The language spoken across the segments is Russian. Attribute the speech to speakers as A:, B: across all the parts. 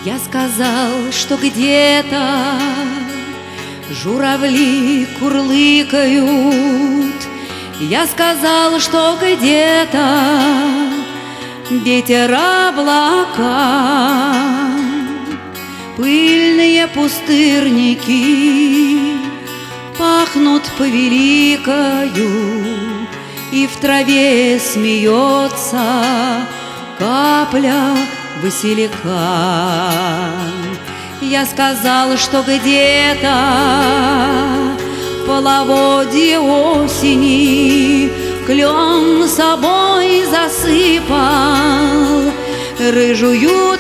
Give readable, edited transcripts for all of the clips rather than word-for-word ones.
A: Я сказал, что где-то журавли курлыкают. Я сказал, что где-то ветер облака, пыльные пустырники пахнут повеликою, и в траве смеется капля василика. Я сказал, что где-то в половодье осени клен собой засыпал рыжую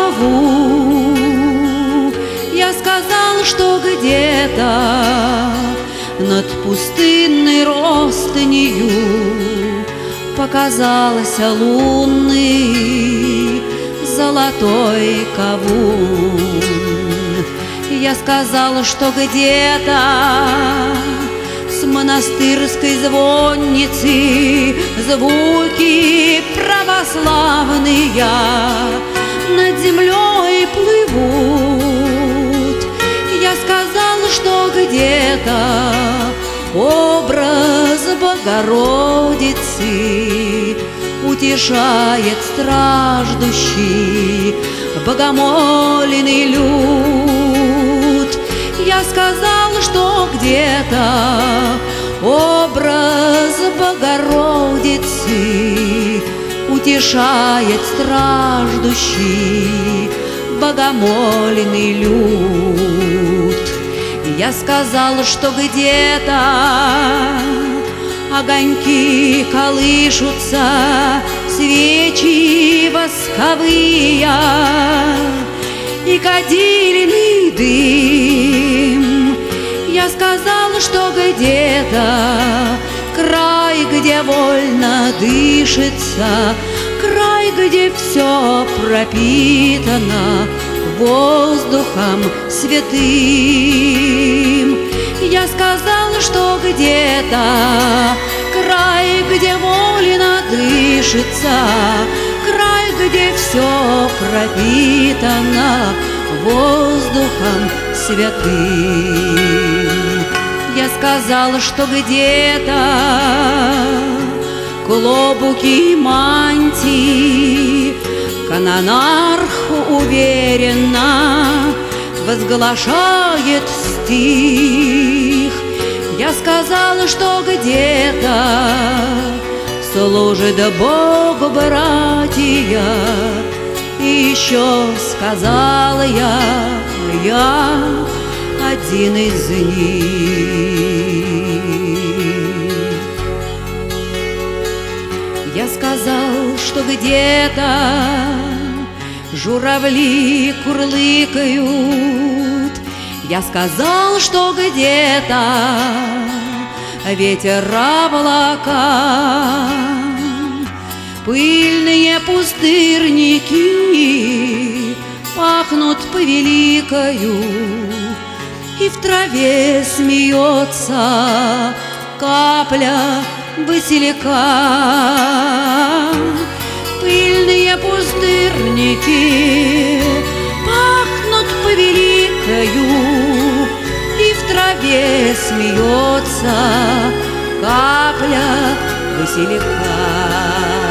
A: траву. Я сказал, что где-то над пустынной ростынью показался лунный золотой кавун. Я сказал, что где-то с монастырской звонницы звуки православные над землей плывут. Я сказал, что где-то образ Богородицы утешает страждущий богомоленный люд. Я сказал, что где-то образ Богородицы утешает страждущий богомоленный люд. Я сказал, что где-то огоньки колышутся, свечи восковые и кадильный дым. Я сказал, что где-то край, где вольно дышится, край, где все пропитано воздухом святым. Я сказал, что где-то край, где вольно дышится, край, где все пропитано воздухом святым. Я сказал, что где-то клобуки мантии канонарх уверенно возглашает стих. Я сказал, что где-то служит Богу братья, и еще сказал я один из них. Я сказал, что где-то журавли курлыкают. Я сказал, что где-то ветер облака, пыльные пустырники пахнут повеликою, и в траве смеется капля василика. Пыльные пустырники пахнут повеликою, и в траве смеется капля василика.